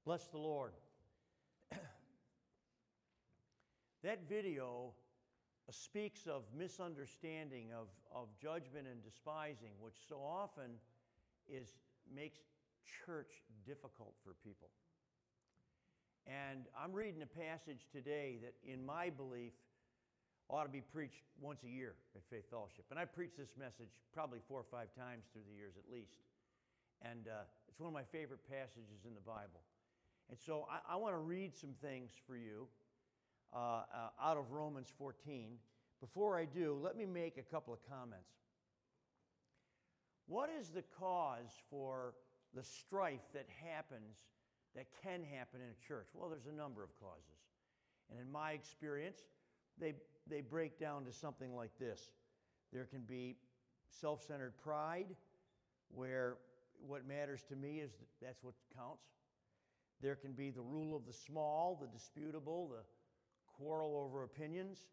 Bless the Lord. That video speaks of misunderstanding, of judgment and despising, which so often makes church difficult for people. And I'm reading a passage today that, in my belief, ought to be preached once a year at Faith Fellowship. And I preached this message probably 4 or 5 times through the years at least. And it's one of my favorite passages in the Bible. And so I want to read some things for you out of Romans 14. Before I do, let me make a couple of comments. What is the cause for the strife that can happen in a church? Well, there's a number of causes. And in my experience, they break down to something like this. There can be self-centered pride, where what matters to me is that's what counts. There can be the rule of the small, the disputable, the quarrel over opinions.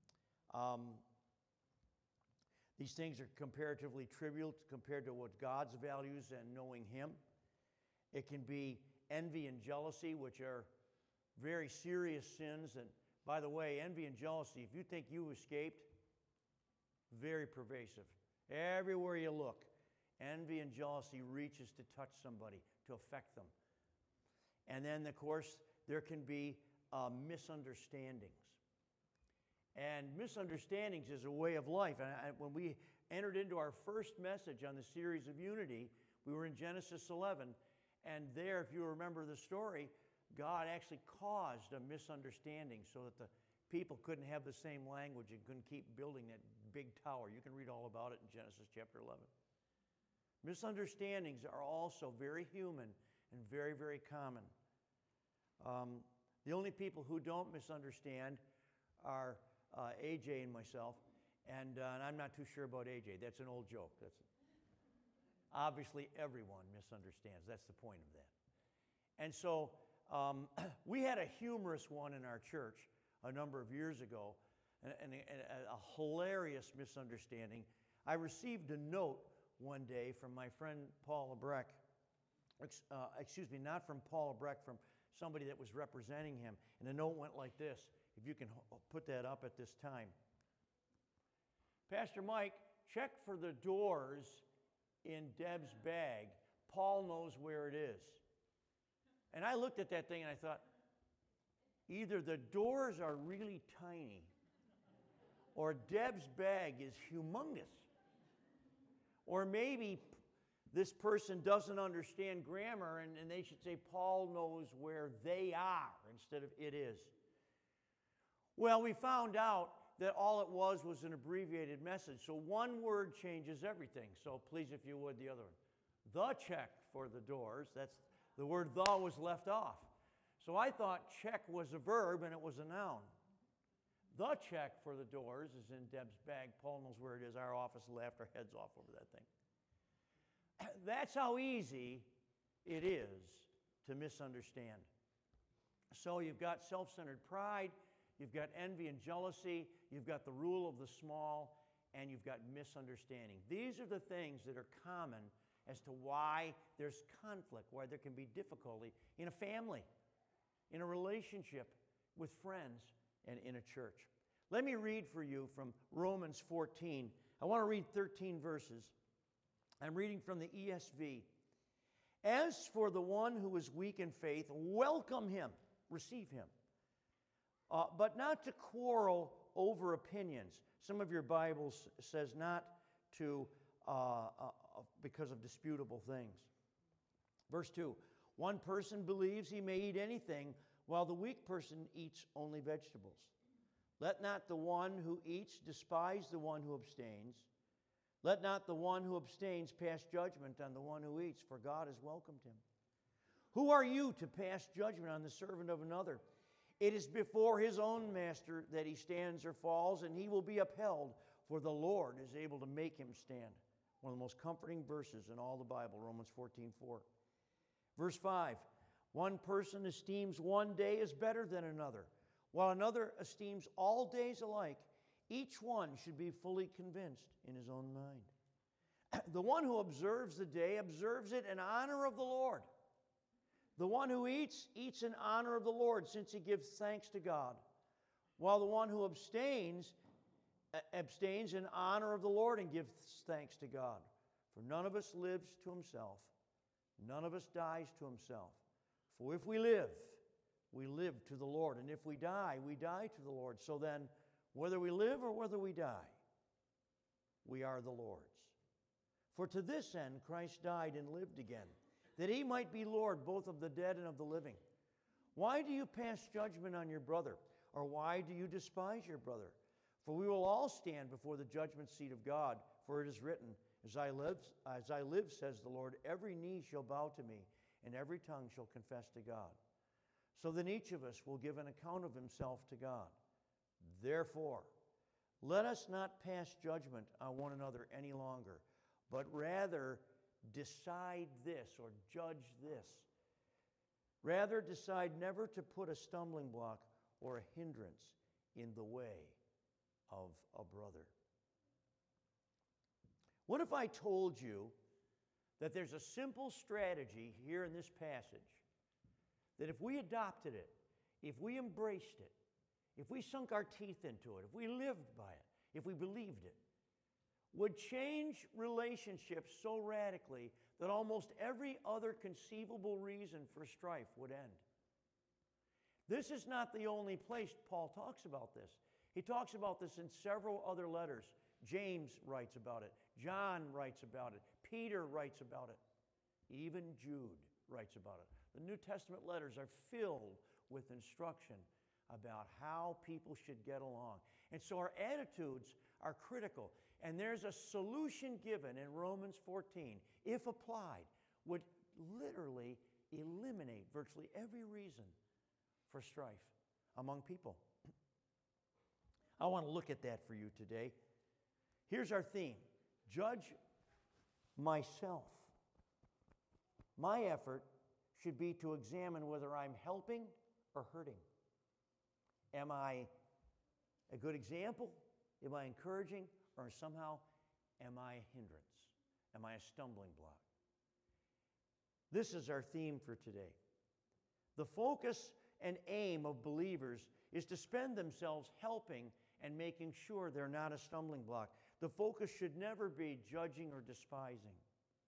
These things are comparatively trivial compared to what God's values and knowing Him. It can be envy and jealousy, which are very serious sins. And by the way, envy and jealousy, if you think you escaped, very pervasive. Everywhere you look, envy and jealousy reaches to touch somebody, to affect them. And then, of course, there can be misunderstandings. And misunderstandings is a way of life. And when we entered into our first message on the series of unity, we were in Genesis 11. And there, if you remember the story, God actually caused a misunderstanding so that the people couldn't have the same language and couldn't keep building that big tower. You can read all about it in Genesis chapter 11. Misunderstandings are also very human and very, very common. The only people who don't misunderstand are AJ and myself, and I'm not too sure about AJ. That's an old joke. Obviously, everyone misunderstands. That's the point of that. And so we had a humorous one in our church a number of years ago, and a hilarious misunderstanding. I received a note one day from my friend Paul Lebrecht. Not from Paul Lebrecht, from somebody that was representing him. And the note went like this, if you can put that up at this time. Pastor Mike, check for the doors in Deb's bag. Paul knows where it is. And I looked at that thing and I thought, either the doors are really tiny or Deb's bag is humongous. Or maybe this person doesn't understand grammar and they should say Paul knows where they are instead of it is. Well, we found out that all it was an abbreviated message. So one word changes everything. So please, if you would, the other one. The check for the doors. That's the word the was left off. So I thought check was a verb and it was a noun. The check for the doors is in Deb's bag. Paul knows where it is. Our office laughed our heads off over that thing. That's how easy it is to misunderstand. So you've got self-centered pride, you've got envy and jealousy, you've got the rule of the small, and you've got misunderstanding. These are the things that are common as to why there's conflict, why there can be difficulty in a family, in a relationship with friends, and in a church. Let me read for you from Romans 14. I want to read 13 verses. I'm reading from the ESV. As for the one who is weak in faith, welcome him, receive him, but not to quarrel over opinions. Some of your Bibles says not to, because of disputable things. Verse 2, one person believes he may eat anything, while the weak person eats only vegetables. Let not the one who eats despise the one who abstains. Let not the one who abstains pass judgment on the one who eats, for God has welcomed him. Who are you to pass judgment on the servant of another? It is before his own master that he stands or falls, and he will be upheld, for the Lord is able to make him stand. One of the most comforting verses in all the Bible, Romans 14:4. Verse 5, one person esteems one day as better than another, while another esteems all days alike. Each one should be fully convinced in his own mind. The one who observes the day observes it in honor of the Lord. The one who eats, eats in honor of the Lord, since he gives thanks to God, while the one who abstains in honor of the Lord and gives thanks to God. For none of us lives to himself, none of us dies to himself. For if we live to the Lord, and if we die to the Lord. So then, whether we live or whether we die, we are the Lord's. For to this end Christ died and lived again, that he might be Lord both of the dead and of the living. Why do you pass judgment on your brother? Or why do you despise your brother? For we will all stand before the judgment seat of God. For it is written, As I live, says the Lord, every knee shall bow to me, and every tongue shall confess to God. So then each of us will give an account of himself to God. Therefore, let us not pass judgment on one another any longer, but rather decide this, or judge this. Rather decide never to put a stumbling block or a hindrance in the way of a brother. What if I told you that there's a simple strategy here in this passage that if we adopted it, if we embraced it, if we sunk our teeth into it, if we lived by it, if we believed it, would change relationships so radically that almost every other conceivable reason for strife would end? This is not the only place Paul talks about this. He talks about this in several other letters. James writes about it. John writes about it. Peter writes about it. Even Jude writes about it. The New Testament letters are filled with instruction about how people should get along. And so our attitudes are critical. And there's a solution given in Romans 14, if applied, would literally eliminate virtually every reason for strife among people. I want to look at that for you today. Here's our theme: judge myself. My effort should be to examine whether I'm helping or hurting. Am I a good example? Am I encouraging? Or somehow, am I a hindrance? Am I a stumbling block? This is our theme for today. The focus and aim of believers is to spend themselves helping and making sure they're not a stumbling block. The focus should never be judging or despising.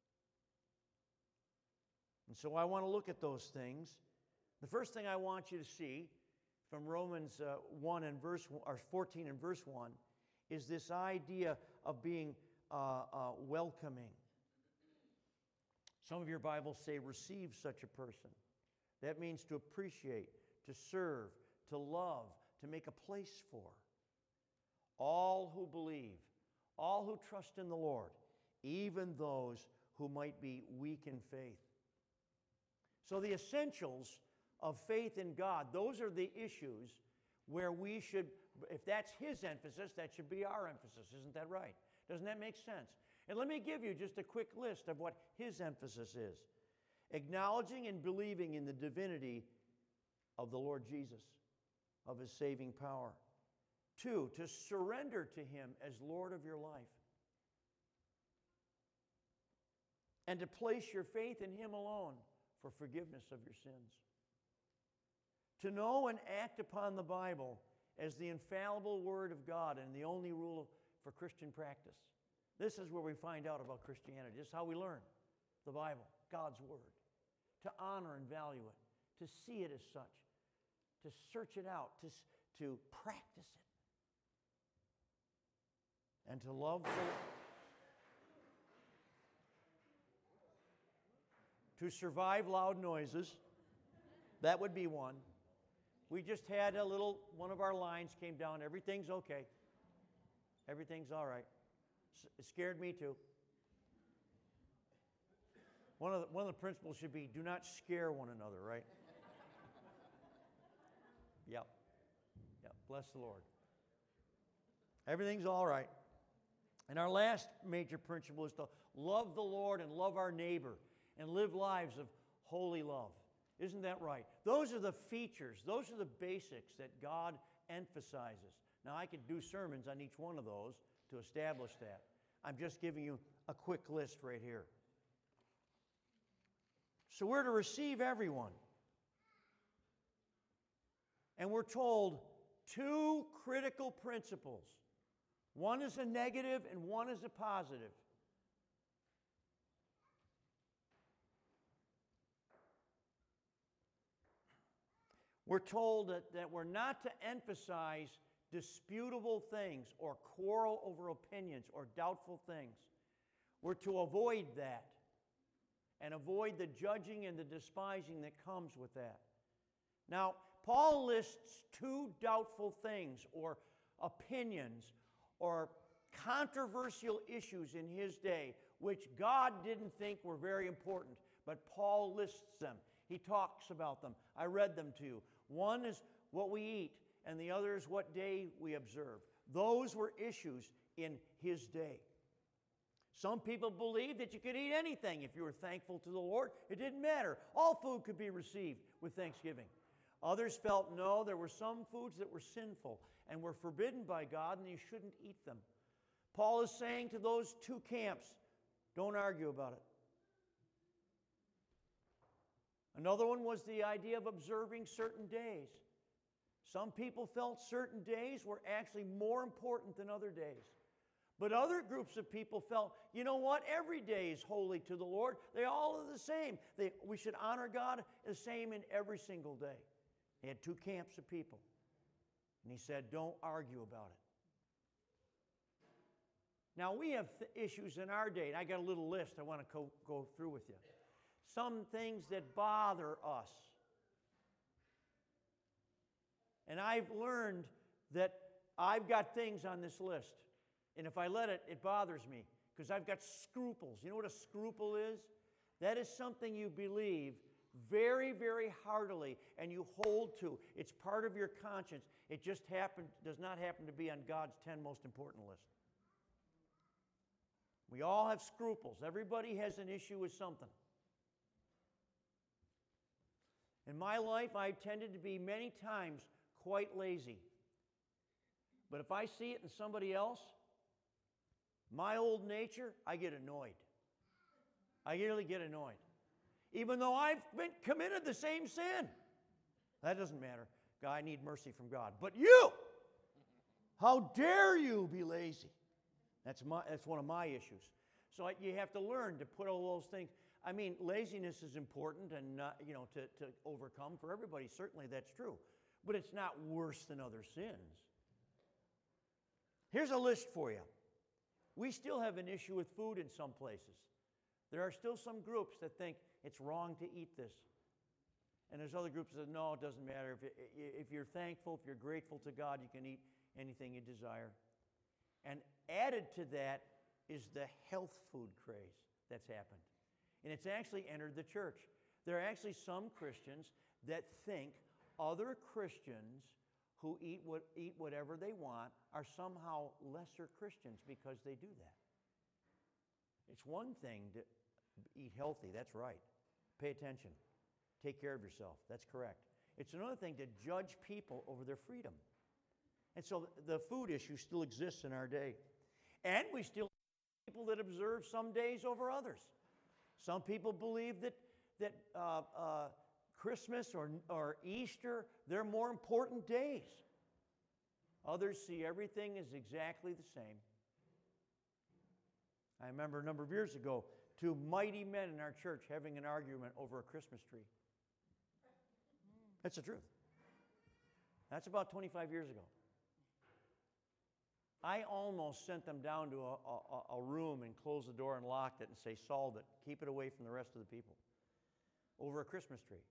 And so I want to look at those things. The first thing I want you to see from Romans 14 and verse 1 is this idea of being welcoming. Some of your Bibles say receive such a person. That means to appreciate, to serve, to love, to make a place for. All who believe, all who trust in the Lord, even those who might be weak in faith. So the essentials of faith in God, those are the issues where we should, if that's his emphasis, that should be our emphasis. Isn't that right? Doesn't that make sense? And let me give you just a quick list of what his emphasis is. Acknowledging and believing in the divinity of the Lord Jesus, of his saving power. 2, to surrender to him as Lord of your life. And to place your faith in him alone for forgiveness of your sins. To know and act upon the Bible as the infallible Word of God and the only rule for Christian practice. This is where we find out about Christianity. This is how we learn the Bible, God's Word. To honor and value it, to see it as such, to search it out, to practice it, and to love to survive loud noises. That would be one. We just had one of our lines came down. Everything's okay. Everything's all right. It scared me too. One of the principles should be do not scare one another, right? Yep. Bless the Lord. Everything's all right. And our last major principle is to love the Lord and love our neighbor and live lives of holy love. Isn't that right? Those are the features, those are the basics that God emphasizes. Now, I could do sermons on each one of those to establish that. I'm just giving you a quick list right here. So we're to receive everyone. And we're told two critical principles. One is a negative and one is a positive. We're told that we're not to emphasize disputable things or quarrel over opinions or doubtful things. We're to avoid that and avoid the judging and the despising that comes with that. Now, Paul lists two doubtful things or opinions or controversial issues in his day which God didn't think were very important, but Paul lists them. He talks about them. I read them to you. One is what we eat, and the other is what day we observe. Those were issues in his day. Some people believed that you could eat anything if you were thankful to the Lord. It didn't matter. All food could be received with thanksgiving. Others felt, no, there were some foods that were sinful and were forbidden by God, and you shouldn't eat them. Paul is saying to those two camps, don't argue about it. Another one was the idea of observing certain days. Some people felt certain days were actually more important than other days. But other groups of people felt, you know what, every day is holy to the Lord. They all are the same. We should honor God the same in every single day. He had two camps of people. And he said, don't argue about it. Now, we have issues in our day, and I got a little list I want to go through with you. Some things that bother us. And I've learned that I've got things on this list. And if I let it, it bothers me because I've got scruples. You know what a scruple is? That is something you believe very, very heartily and you hold to. It's part of your conscience. It just does not happen to be on God's 10 most important list. We all have scruples. Everybody has an issue with something. In my life, I tended to be many times quite lazy. But if I see it in somebody else, my old nature, I get annoyed. I really get annoyed. Even though I've committed the same sin. That doesn't matter. I need mercy from God. But you, how dare you be lazy? That's one of my issues. So you have to learn to put all those things. I mean, laziness is important and to overcome for everybody. Certainly that's true. But it's not worse than other sins. Here's a list for you. We still have an issue with food in some places. There are still some groups that think it's wrong to eat this. And there's other groups that say, no, it doesn't matter. If you're thankful, if you're grateful to God, you can eat anything you desire. And added to that is the health food craze that's happened. And it's actually entered the church. There are actually some Christians that think other Christians who eat whatever they want are somehow lesser Christians because they do that. It's one thing to eat healthy, that's right. Pay attention. Take care of yourself, that's correct. It's another thing to judge people over their freedom. And so the food issue still exists in our day. And we still have people that observe some days over others. Some people believe that Christmas or Easter, they're more important days. Others see everything as exactly the same. I remember a number of years ago, two mighty men in our church having an argument over a Christmas tree. That's the truth. That's about 25 years ago. I almost sent them down to a room and closed the door and locked it and say, solve it. Keep it away from the rest of the people. Over a Christmas tree.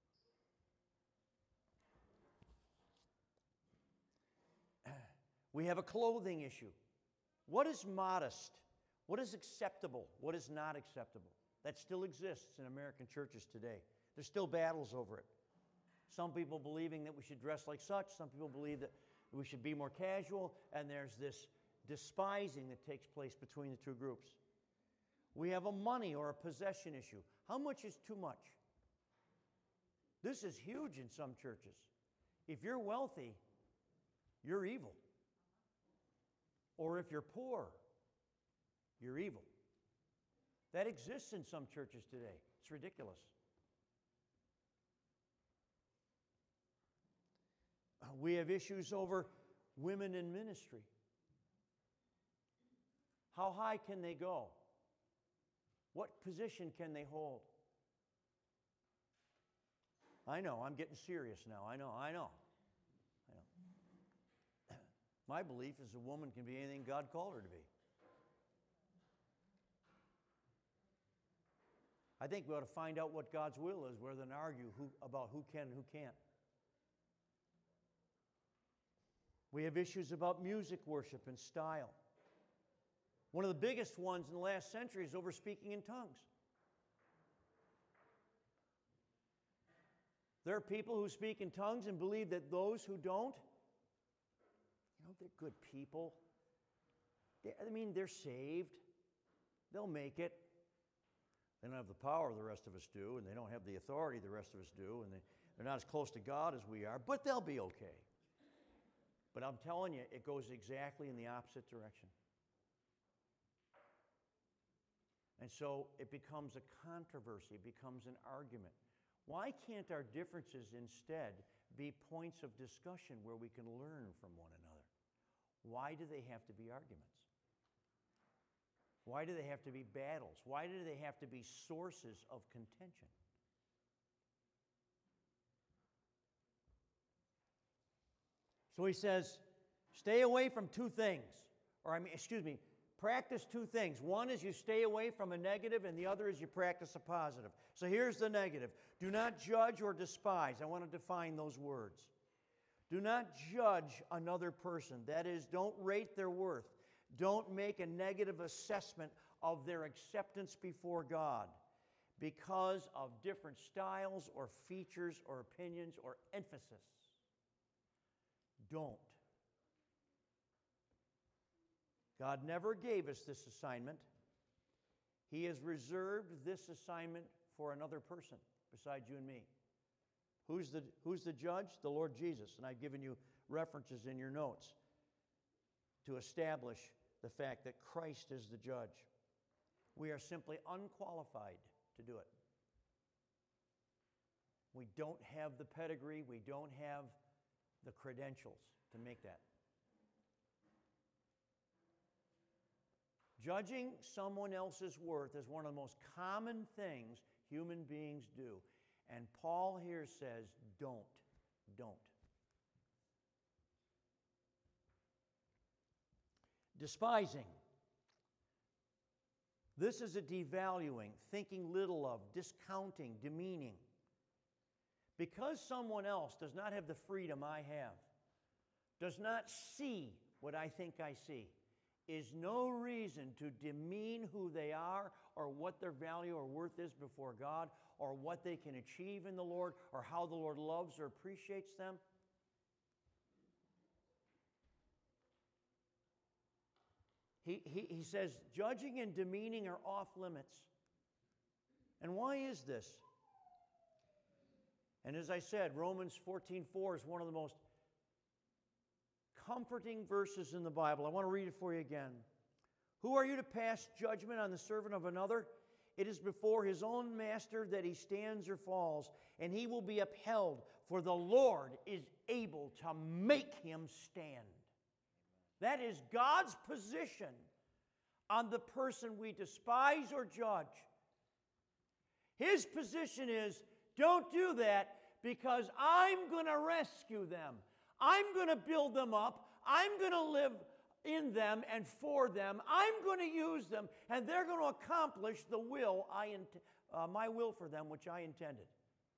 We have a clothing issue. What is modest? What is acceptable? What is not acceptable? That still exists in American churches today. There's still battles over it. Some people believing that we should dress like such. Some people believe that we should be more casual. And there's this despising that takes place between the two groups. We have a money or a possession issue. How much is too much? This is huge in some churches. If you're wealthy, you're evil. Or if you're poor, you're evil. That exists in some churches today. It's ridiculous. We have issues over women in ministry. How high can they go? What position can they hold? I know, I'm getting serious now. I know. My belief is a woman can be anything God called her to be. I think we ought to find out what God's will is rather than argue about who can and who can't. We have issues about music worship and style. One of the biggest ones in the last century is over speaking in tongues. There are people who speak in tongues and believe that those who don't, they're good people. They're saved. They'll make it. They don't have the power the rest of us do, and they don't have the authority the rest of us do, and they're not as close to God as we are, but they'll be okay. But I'm telling you, it goes exactly in the opposite direction. And so it becomes a controversy, it becomes an argument. Why can't our differences instead be points of discussion where we can learn from one another? Why do they have to be arguments? Why do they have to be battles? Why do they have to be sources of contention? So he says, stay away from two things. Practice two things. One is you stay away from a negative, and the other is you practice a positive. So here's the negative. Do not judge or despise. I want to define those words. Do not judge another person. That is, don't rate their worth. Don't make a negative assessment of their acceptance before God because of different styles or features or opinions or emphasis. Don't. God never gave us this assignment. He has reserved this assignment for another person besides you and me. Who's the judge? The Lord Jesus. And I've given you references in your notes to establish the fact that Christ is the judge. We are simply unqualified to do it. We don't have the pedigree, we don't have the credentials to make that. Judging someone else's worth is one of the most common things human beings do. And Paul here says, don't. Despising. This is a devaluing, thinking little of, discounting, demeaning. Because someone else does not have the freedom I have, does not see what I think I see, is no reason to demean who they are or what their value or worth is before God or what they can achieve in the Lord or how the Lord loves or appreciates them. He says judging and demeaning are off limits. And why is this? And as I said, Romans 14:4 is one of the most comforting verses in the Bible. I want to read it for you again. Who are you to pass judgment on the servant of another? It is before his own master that he stands or falls, and he will be upheld, for the Lord is able to make him stand. That is God's position on the person we despise or judge. His position is, don't do that because I'm going to rescue them. I'm going to build them up. I'm going to live in them and for them. I'm going to use them, and they're going to accomplish the will my will for them, which I intended.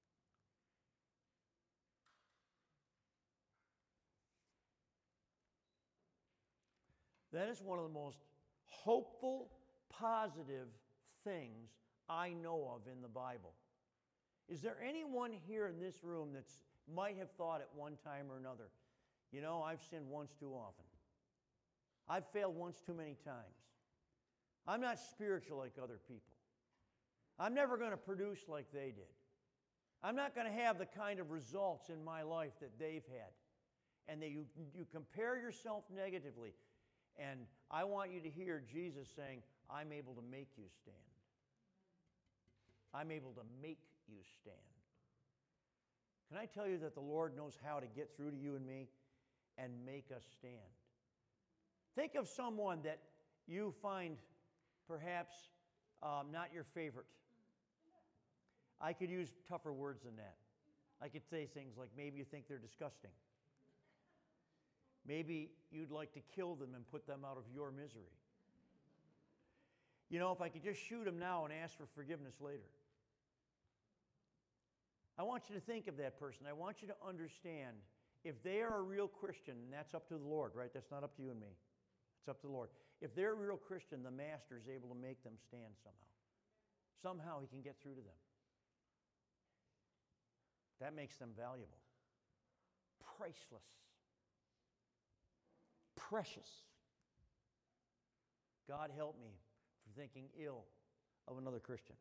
That is one of the most hopeful, positive things I know of in the Bible. Is there anyone here in this room that might have thought at one time or another, I've sinned once too often. I've failed once too many times. I'm not spiritual like other people. I'm never going to produce like they did. I'm not going to have the kind of results in my life that they've had. And that you compare yourself negatively. And I want you to hear Jesus saying, I'm able to make you stand. I'm able to make you stand. Can I tell you that the Lord knows how to get through to you and me and make us stand? Think of someone that you find perhaps not your favorite. I could use tougher words than that. I could say things like maybe you think they're disgusting. Maybe you'd like to kill them and put them out of your misery. You know, if I could just shoot them now and ask for forgiveness later. I want you to think of that person. I want you to understand if they are a real Christian, and that's up to the Lord, right? That's not up to you and me. It's up to the Lord. If they're a real Christian, the Master is able to make them stand somehow. Somehow he can get through to them. That makes them valuable. Priceless. Precious. God help me for thinking ill of another Christian.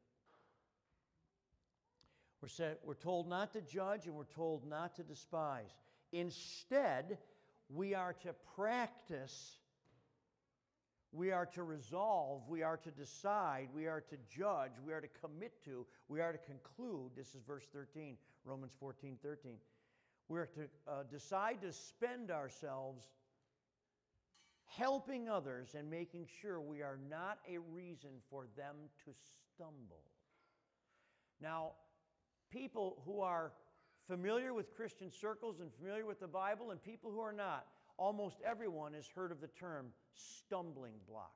We're told not to judge and we're told not to despise. Instead, we are to practice, we are to resolve, we are to decide, we are to judge, we are to commit to, we are to conclude. This is verse 13, Romans 14:13. We are to decide to spend ourselves helping others and making sure we are not a reason for them to stumble. Now, people who are familiar with Christian circles and familiar with the Bible and people who are not, almost everyone has heard of the term stumbling block.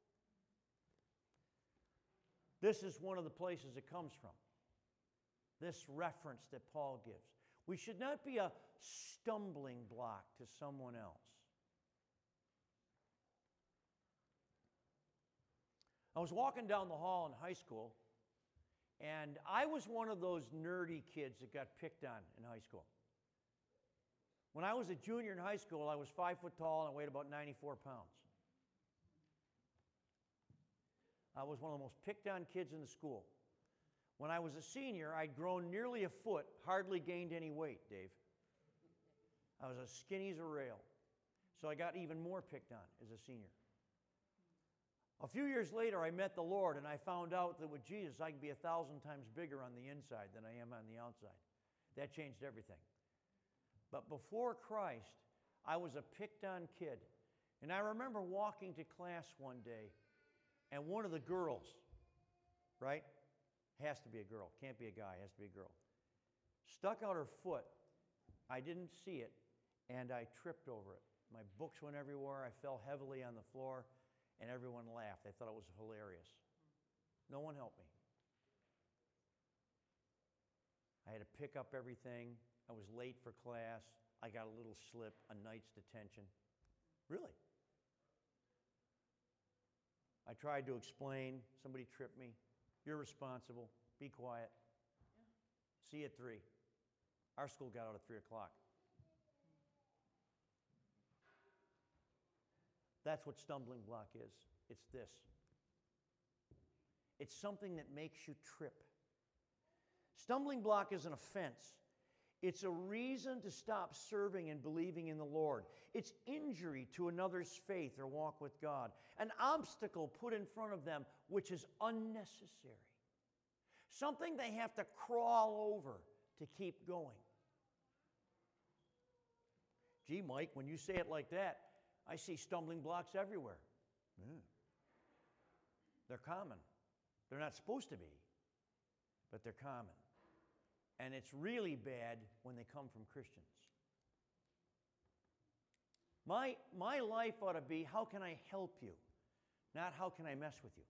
This is one of the places it comes from. This reference that Paul gives. We should not be a stumbling block to someone else. I was walking down the hall in high school, and I was one of those nerdy kids that got picked on in high school. When I was a junior in high school, I was 5 foot tall and I weighed about 94 pounds. I was one of the most picked on kids in the school. When I was a senior, I'd grown nearly a foot, hardly gained any weight, Dave. I was as skinny as a rail. So I got even more picked on as a senior. A few years later, I met the Lord, and I found out that with Jesus, I could be 1,000 times bigger on the inside than I am on the outside. That changed everything. But before Christ, I was a picked-on kid. And I remember walking to class one day, and one of the girls, right? Has to be a girl. Can't be a guy. Has to be a girl. Stuck out her foot. I didn't see it, and I tripped over it. My books went everywhere. I fell heavily on the floor, and everyone laughed. They thought it was hilarious. No one helped me. I had to pick up everything. I was late for class. I got a little slip, a night's detention. Really? I tried to explain. Somebody tripped me. You're responsible. Be quiet. Yeah. See you at 3. Our school got out at 3 o'clock. That's what stumbling block is. It's this. It's something that makes you trip. Stumbling block is an offense. It's a reason to stop serving and believing in the Lord. It's injury to another's faith or walk with God. An obstacle put in front of them which is unnecessary. Something they have to crawl over to keep going. Gee, Mike, when you say it like that, I see stumbling blocks everywhere. They're common. They're not supposed to be, but they're common. And it's really bad when they come from Christians. My life ought to be, how can I help you? Not how can I mess with you?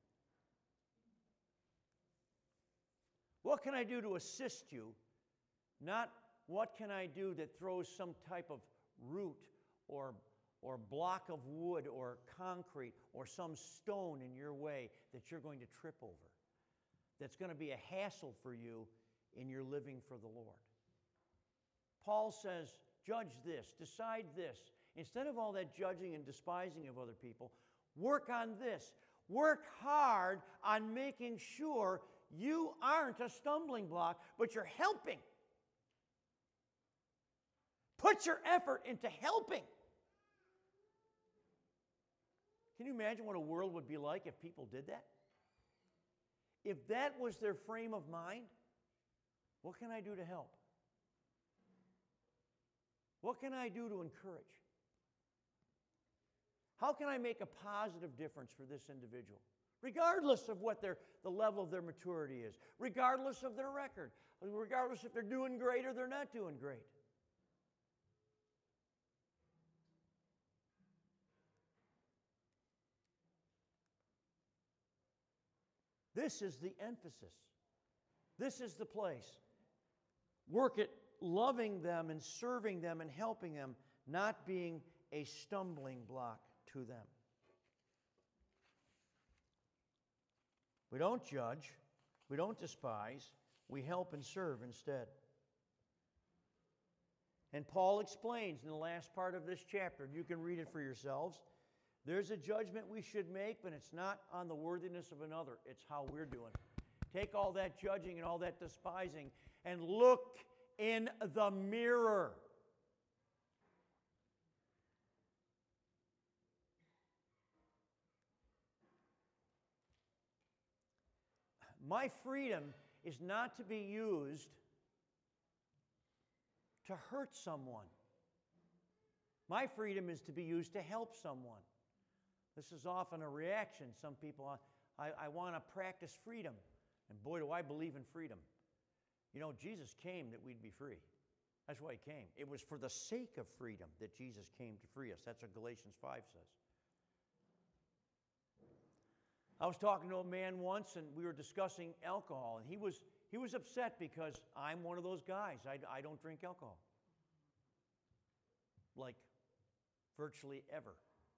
What can I do to assist you? Not what can I do that throws some type of root or block of wood or concrete or some stone in your way that you're going to trip over. That's going to be a hassle for you in your living for the Lord. Paul says, judge this, decide this. Instead of all that judging and despising of other people, work on this. Work hard on making sure you aren't a stumbling block, but you're helping. Put your effort into helping. Can you imagine what a world would be like if people did that? If that was their frame of mind, what can I do to help? What can I do to encourage? How can I make a positive difference for this individual? Regardless of what the level of their maturity is, regardless of their record, regardless if they're doing great or they're not doing great. This is the emphasis. This is the place. Work at loving them and serving them and helping them, not being a stumbling block to them. We don't judge. We don't despise. We help and serve instead. And Paul explains in the last part of this chapter, and you can read it for yourselves, there's a judgment we should make, but it's not on the worthiness of another. It's how we're doing. Take all that judging and all that despising and look in the mirror. My freedom is not to be used to hurt someone. My freedom is to be used to help someone. This is often a reaction. Some people, I want to practice freedom. And boy, do I believe in freedom. You know, Jesus came that we'd be free. That's why he came. It was for the sake of freedom that Jesus came to free us. That's what Galatians 5 says. I was talking to a man once, and we were discussing alcohol, and he was upset because I'm one of those guys. I don't drink alcohol. Like, virtually ever.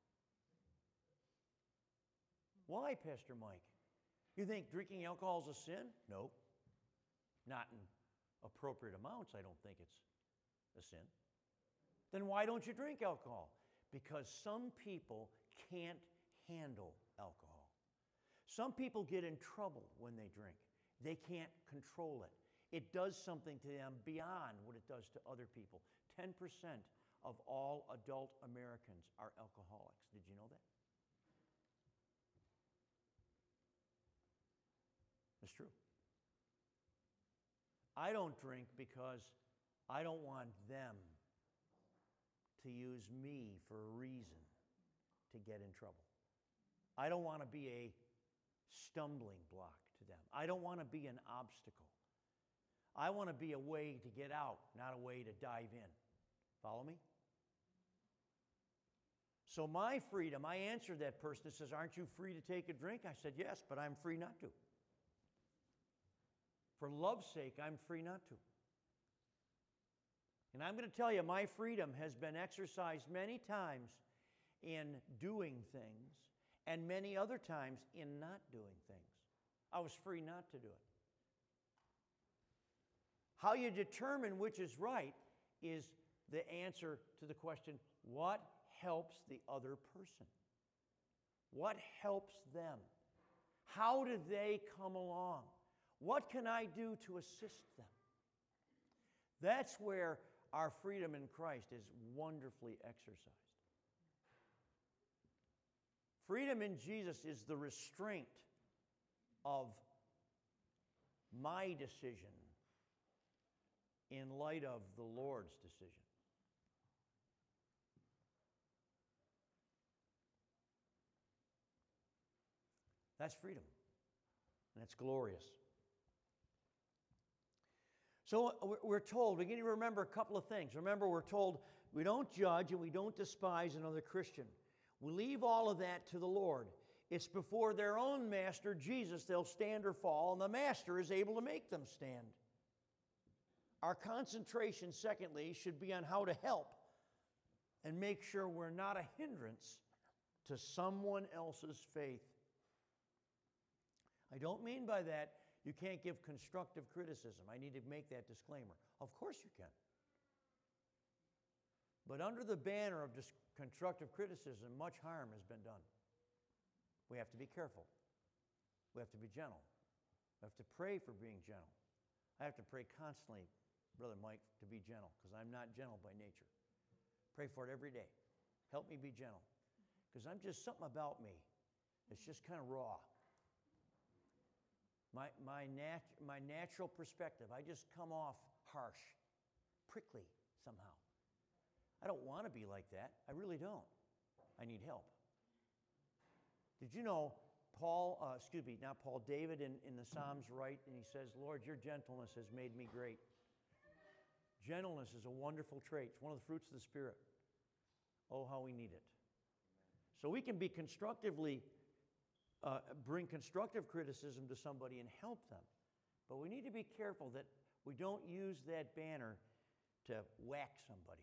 Why, Pastor Mike? You think drinking alcohol is a sin? No. Not in appropriate amounts, I don't think it's a sin. Then why don't you drink alcohol? Because some people can't handle alcohol. Some people get in trouble when they drink. They can't control it. It does something to them beyond what it does to other people. 10% of all adult Americans are alcoholics. Did you know that? It's true. I don't drink because I don't want them to use me for a reason to get in trouble. I don't want to be a stumbling block to them. I don't want to be an obstacle. I want to be a way to get out, not a way to dive in. Follow me? So my freedom, I answered that person that says, aren't you free to take a drink? I said, yes, but I'm free not to. For love's sake, I'm free not to. And I'm going to tell you, my freedom has been exercised many times in doing things and many other times in not doing things. I was free not to do it. How you determine which is right is the answer to the question, what helps the other person? What helps them? How do they come along? What can I do to assist them? That's where our freedom in Christ is wonderfully exercised. Freedom in Jesus is the restraint of my decision in light of the Lord's decision. That's freedom, and it's glorious. So we're told, we need to remember a couple of things. Remember, we're told we don't judge and we don't despise another Christian. We leave all of that to the Lord. It's before their own master, Jesus, they'll stand or fall, and the master is able to make them stand. Our concentration, secondly, should be on how to help and make sure we're not a hindrance to someone else's faith. I don't mean by that you can't give constructive criticism. I need to make that disclaimer. Of course you can. But under the banner of constructive criticism, much harm has been done. We have to be careful. We have to be gentle. We have to pray for being gentle. I have to pray constantly, Brother Mike, to be gentle, because I'm not gentle by nature. Pray for it every day. Help me be gentle. Because I'm just something about me. It's just kind of raw. My natural perspective, I just come off harsh, prickly somehow. I don't want to be like that. I really don't. I need help. Did you know David in the Psalms writes, and he says, Lord, your gentleness has made me great. Gentleness is a wonderful trait. It's one of the fruits of the Spirit. Oh, how we need it. So we can be bring constructive criticism to somebody and help them. But we need to be careful that we don't use that banner to whack somebody.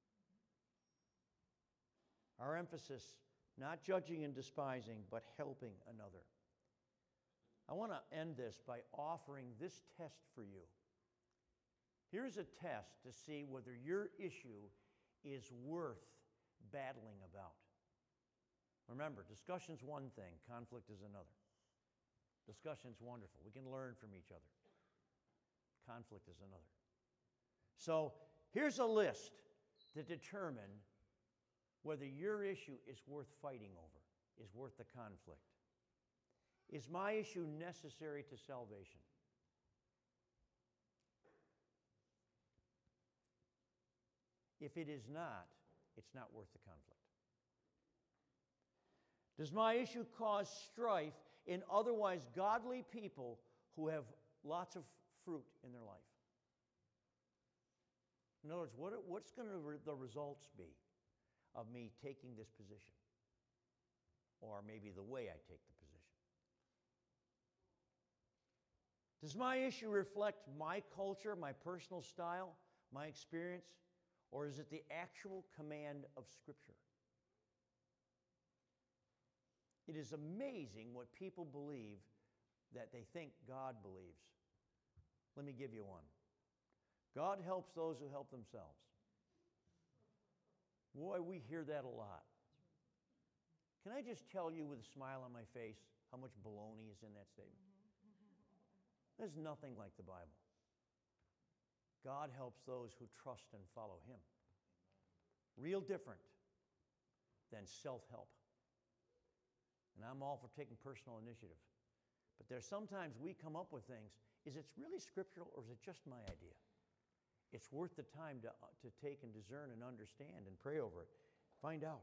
Our emphasis, not judging and despising, but helping another. I want to end this by offering this test for you. Here's a test to see whether your issue is worth battling about. Remember, discussion's one thing, conflict is another. Discussion's wonderful. We can learn from each other. Conflict is another. So here's a list to determine whether your issue is worth fighting over, is worth the conflict. Is my issue necessary to salvation? If it is not, it's not worth the conflict. Does my issue cause strife in otherwise godly people who have lots of fruit in their life? In other words, what's going to the results be of me taking this position? Or maybe the way I take the position? Does my issue reflect my culture, my personal style, my experience, or is it the actual command of Scripture? It is amazing what people believe that they think God believes. Let me give you one. God helps those who help themselves. Boy, we hear that a lot. Can I just tell you with a smile on my face how much baloney is in that statement? There's nothing like the Bible. God helps those who trust and follow Him. Real different than self-help. And I'm all for taking personal initiative. But there's sometimes we come up with things. Is it really scriptural or is it just my idea? It's worth the time to take and discern and understand and pray over it. Find out.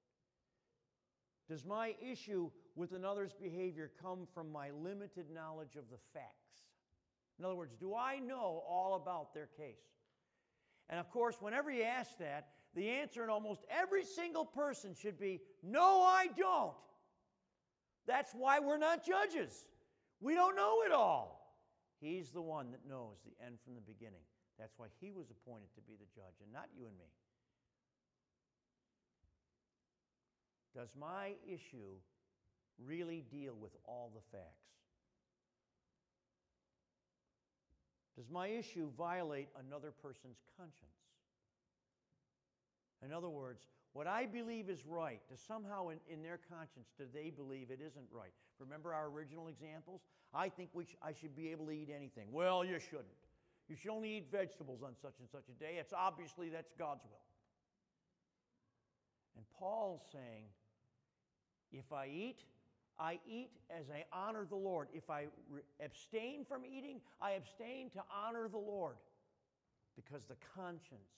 Does my issue with another's behavior come from my limited knowledge of the facts? In other words, do I know all about their case? And of course, whenever you ask that, the answer in almost every single person should be, no, I don't. That's why we're not judges. We don't know it all. He's the one that knows the end from the beginning. That's why He was appointed to be the judge and not you and me. Does my issue really deal with all the facts? Does my issue violate another person's conscience? In other words, what I believe is right, does somehow in their conscience, do they believe it isn't right? Remember our original examples? I think I should be able to eat anything. Well, you shouldn't. You should only eat vegetables on such and such a day. It's obviously that's God's will. And Paul's saying, if I eat as I honor the Lord. If I abstain from eating, I abstain to honor the Lord. Because the conscience,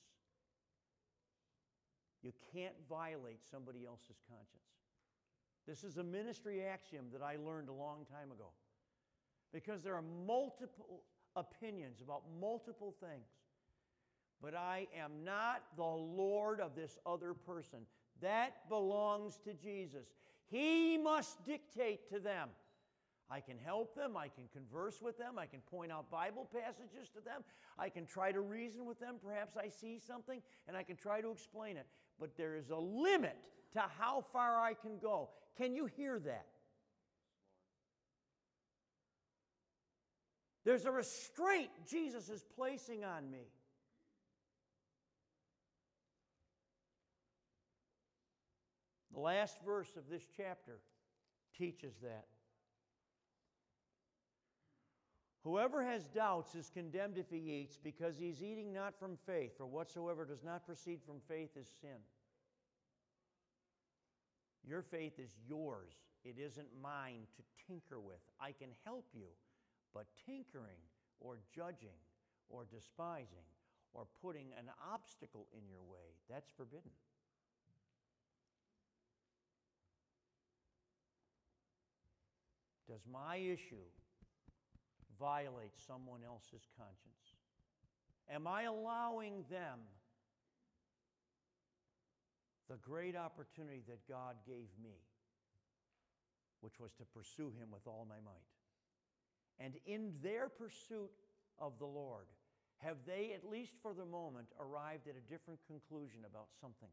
you can't violate somebody else's conscience. This is a ministry axiom that I learned a long time ago. Because there are multiple opinions about multiple things. But I am not the Lord of this other person. That belongs to Jesus. He must dictate to them. I can help them. I can converse with them. I can point out Bible passages to them. I can try to reason with them. Perhaps I see something and I can try to explain it. But there is a limit to how far I can go. Can you hear that? There's a restraint Jesus is placing on me. The last verse of this chapter teaches that. Whoever has doubts is condemned if he eats, because he is eating not from faith, for whatsoever does not proceed from faith is sin. Your faith is yours. It isn't mine to tinker with. I can help you, but tinkering or judging or despising or putting an obstacle in your way. That's forbidden. Does my issue violate someone else's conscience? Am I allowing them the great opportunity that God gave me, which was to pursue Him with all my might? And in their pursuit of the Lord, have they, at least for the moment, arrived at a different conclusion about something?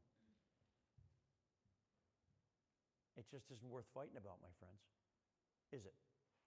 It just isn't worth fighting about, my friends, is it?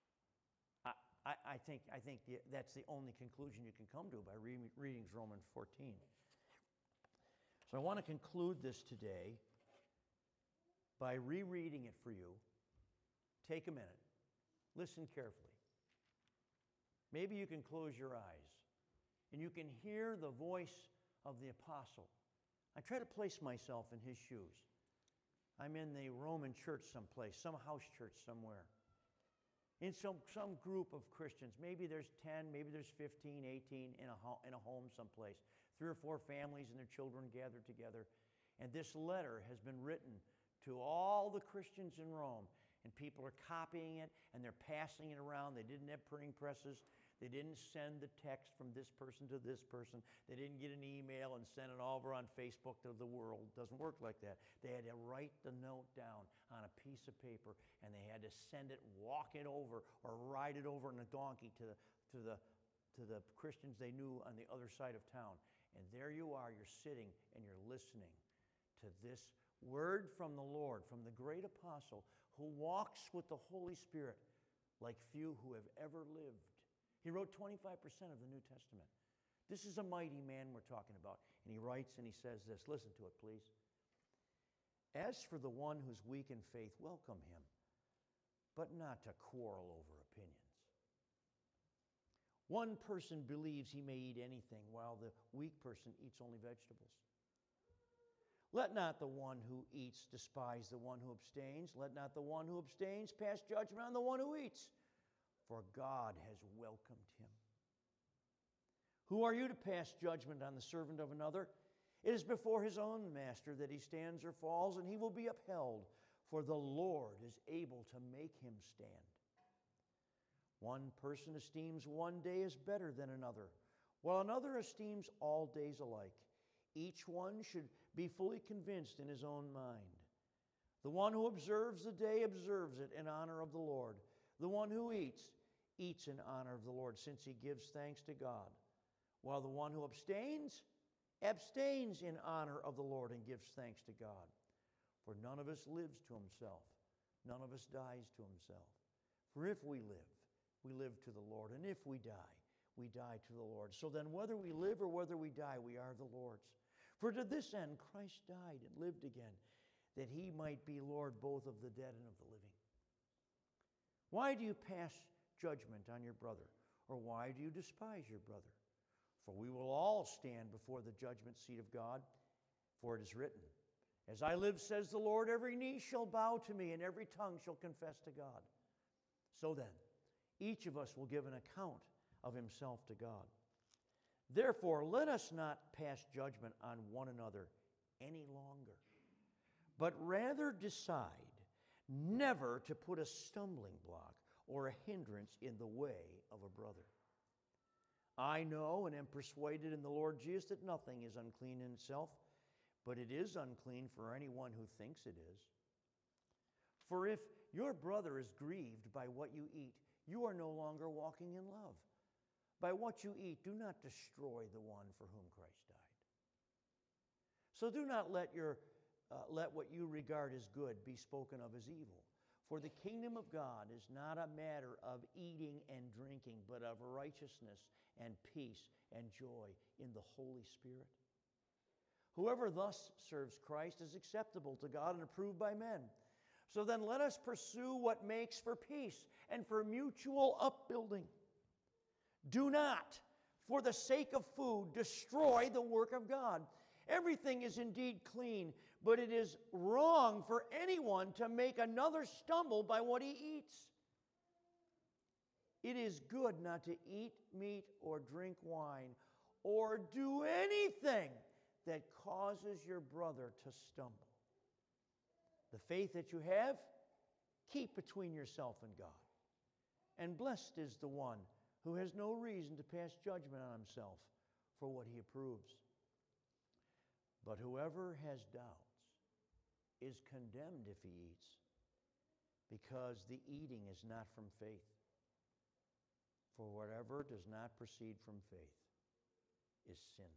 I think that's the only conclusion you can come to by reading Romans 14. So I want to conclude this today by rereading it for you. Take a minute. Listen carefully. Maybe you can close your eyes and you can hear the voice of the apostle. I try to place myself in his shoes. I'm in the Roman church someplace, some house church somewhere, in some group of Christians. Maybe there's 10, maybe there's 15, 18 in a home someplace. 3 or 4 families and their children gathered together. And this letter has been written to all the Christians in Rome. And people are copying it and they're passing it around. They didn't have printing presses. They didn't send the text from this person to this person. They didn't get an email and send it over on Facebook to the world. It doesn't work like that. They had to write the note down on a piece of paper, and they had to send it, walk it over, or ride it over in a donkey to the Christians they knew on the other side of town. And there you are, you're sitting and you're listening to this word from the Lord, from the great apostle who walks with the Holy Spirit like few who have ever lived. He wrote 25% of the New Testament. This is a mighty man we're talking about. And he writes and he says this. Listen to it, please. As for the one who's weak in faith, welcome him, but not to quarrel over opinions. One person believes he may eat anything, while the weak person eats only vegetables. Let not the one who eats despise the one who abstains. Let not the one who abstains pass judgment on the one who eats, for God has welcomed him. Who are you to pass judgment on the servant of another? It is before his own master that he stands or falls, and he will be upheld, for the Lord is able to make him stand. One person esteems one day as better than another, while another esteems all days alike. Each one should be fully convinced in his own mind. The one who observes the day observes it in honor of the Lord. The one who eats in honor of the Lord, since he gives thanks to God. While the one who abstains in honor of the Lord and gives thanks to God. For none of us lives to himself. None of us dies to himself. For if we live to the Lord. And if we die to the Lord. So then whether we live or whether we die, we are the Lord's. For to this end Christ died and lived again, that he might be Lord both of the dead and of the living. Why do you pass judgment on your brother? Or why do you despise your brother? For we will all stand before the judgment seat of God. For it is written, as I live, says the Lord, every knee shall bow to me, and every tongue shall confess to God. So then, each of us will give an account of himself to God. Therefore, let us not pass judgment on one another any longer, but rather decide never to put a stumbling block or a hindrance in the way of a brother. I know and am persuaded in the Lord Jesus that nothing is unclean in itself, but it is unclean for anyone who thinks it is. For if your brother is grieved by what you eat, you are no longer walking in love. By what you eat, do not destroy the one for whom Christ died. So do not let what you regard as good be spoken of as evil. For the kingdom of God is not a matter of eating and drinking, but of righteousness and peace and joy in the Holy Spirit. Whoever thus serves Christ is acceptable to God and approved by men. So then let us pursue what makes for peace and for mutual upbuilding. Do not, for the sake of food, destroy the work of God. Everything is indeed clean, but it is wrong for anyone to make another stumble by what he eats. It is good not to eat meat or drink wine or do anything that causes your brother to stumble. The faith that you have, keep between yourself and God. And blessed is the one who has no reason to pass judgment on himself for what he approves. But whoever has doubts is condemned if he eats, because the eating is not from faith. For whatever does not proceed from faith is sin.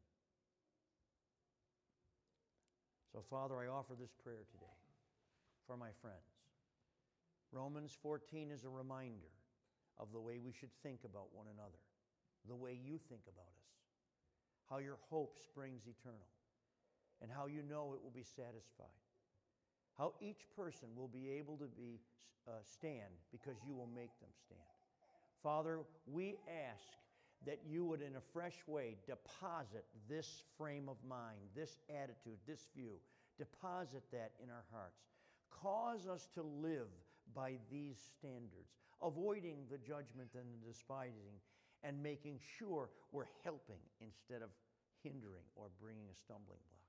So, Father, I offer this prayer today for my friends. Romans 14 is a reminder of the way we should think about one another, the way you think about us, how your hope springs eternal, and how you know it will be satisfied, how each person will be able to stand because you will make them stand. Father, we ask that you would in a fresh way deposit this frame of mind, this attitude, this view, deposit that in our hearts. Cause us to live by these standards, avoiding the judgment and the despising, and making sure we're helping instead of hindering or bringing a stumbling block.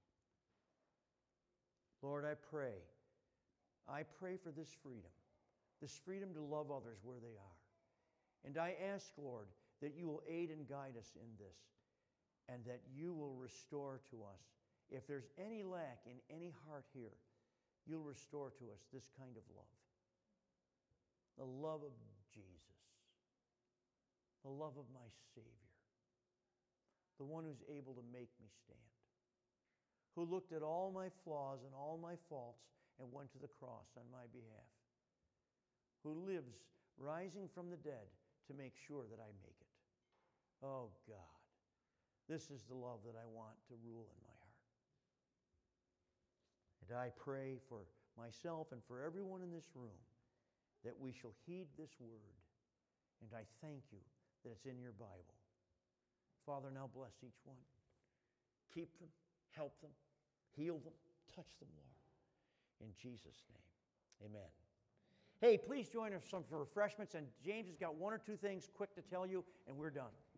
Lord, I pray for this freedom to love others where they are. And I ask, Lord, that you will aid and guide us in this, and that you will restore to us. If there's any lack in any heart here, you'll restore to us this kind of love. The love of Jesus, the love of my Savior, the one who's able to make me stand, who looked at all my flaws and all my faults and went to the cross on my behalf, who lives rising from the dead to make sure that I make it. Oh God, this is the love that I want to rule in my heart. And I pray for myself and for everyone in this room that we shall heed this word. And I thank you that it's in your Bible. Father, now bless each one. Keep them, help them, heal them, touch them, Lord. In Jesus' name, amen. Hey, please join us for refreshments. And James has got one or two things quick to tell you, and we're done.